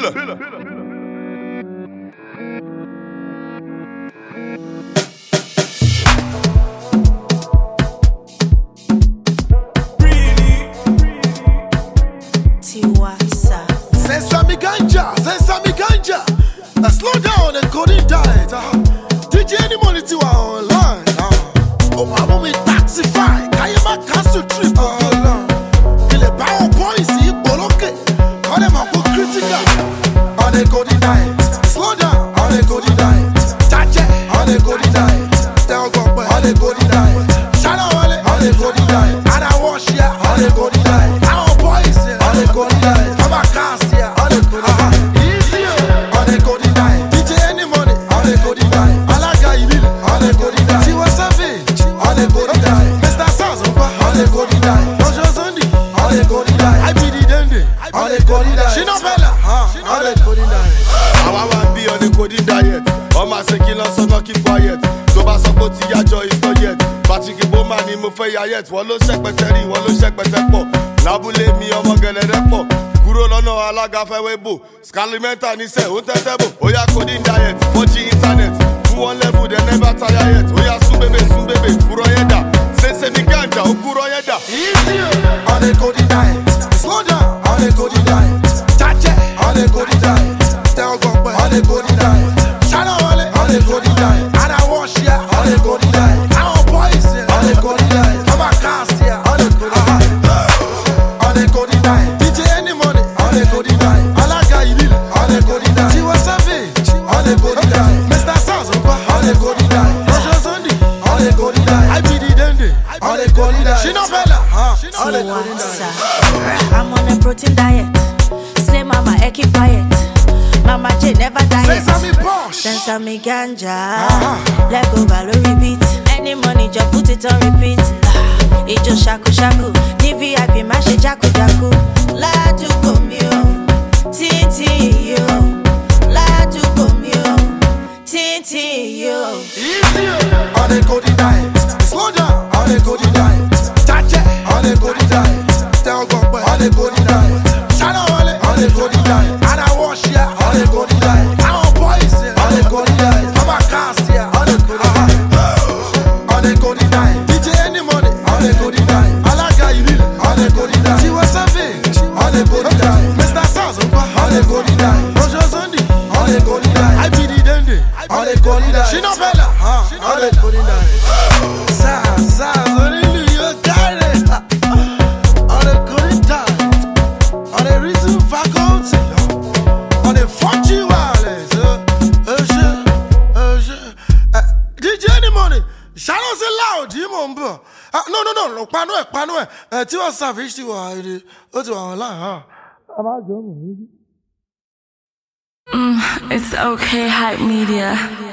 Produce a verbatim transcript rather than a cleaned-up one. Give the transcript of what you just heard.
Villa. Sesame ganja, sesame ganja. Uh, slow down and coding diet. Uh, D J any money to our online. Uh, oh, I'm on me taxify. Can you make castle trip? Uh, Kill a power policy, boloke. Call them up critical. On the coding diet. Slow down. On the coding diet. Chache. On the coding diet. Tell God, on the coding diet. Shadow on the coding diet. And I wash ya on the coding diet. Our boys on the coding diet. I'm a cast here on the coding diet. Easy on the coding diet. D J any money on the coding diet. Alaga Ibil on the coding diet. Tiwa Savage on the coding diet. Mister Sazumba on the coding diet. Roger Sunday on the coding diet. I be the Dende on the coding diet. Shino Bella on the coding diet. I want be on the coding diet. All my secular so not keep quiet. So ba support ya joy is not yet. Patrick Bowman ni mo fẹ́ ya yet. Wọ́n ló ṣẹ́ pẹ̀tẹ́rì, wọ́n ló ṣẹ́ pẹ̀tẹ́ pọ̀. Lábúlé mi ọmọ gẹ̀lẹ́dẹ́ pọ̀. Kúrò lọ́nà alága fẹ́ wé bò. Scalimenta ní sẹ́, ó tẹ́tẹ́ bò. Ó yá coding diet, four G internet. Fún one level, they never tire yet. Ó yá sún bébè, sún bébè, kúrò yẹn dà. Sẹ́sẹ́ mi gànjà, ó kúrò yẹn dà. Easy on the coding diet. Slow down on the coding diet. Chache on the coding diet. Tell God on the coding diet. Shadow on the coding diet. And I wash ya on the coding diet. Our boys on the coding diet. I'm a cast here on the coding diet. On the coding diet. D J any money on the coding diet. Alaga Ibil on the coding diet. Tiwa Savage on the coding diet. Mister Sazumba on the coding diet. Roger Sunday on the coding diet. I be the Dende on the coding diet. Shino Bella on the coding diet. I'm on a protein diet. Slim mama, I keep quiet. Mama J never diet. Sesame Posh. Sesame ganja. Let go value repeat. Any money just put it on repeat. It just shaku shaku. Ni V I P mash jaku jaku. La tu komio. Titi yo. La tu komio. Titi yo. Easy on the coding diet. Slow down on the coding diet. Chache on the coding diet. Tell God on the coding diet. Shadow on the coding diet. And I wash ya on the coding diet. Our boys on the coding diet. I'm a cast here on the coding diet. On the coding diet. D J any money on the coding diet. Alaga Ibil on the coding diet. Tiwa Savage on the coding diet. Mister Sazumba on the coding diet. Roger Sunday on the coding diet. I be the Dende on the coding diet. Shino Bella on the coding diet. Saz, Saz, only you got it. On the coding diet. On the reason faculty. On the fortune wireless. Oh shit, oh shit. D J any money. Shadow say loud, you mumbo. No, no, no, no, pano, pano. Tiwa Savage, Tiwa, oh, to our line, huh? I'm out, Mm, it's okay, hype media.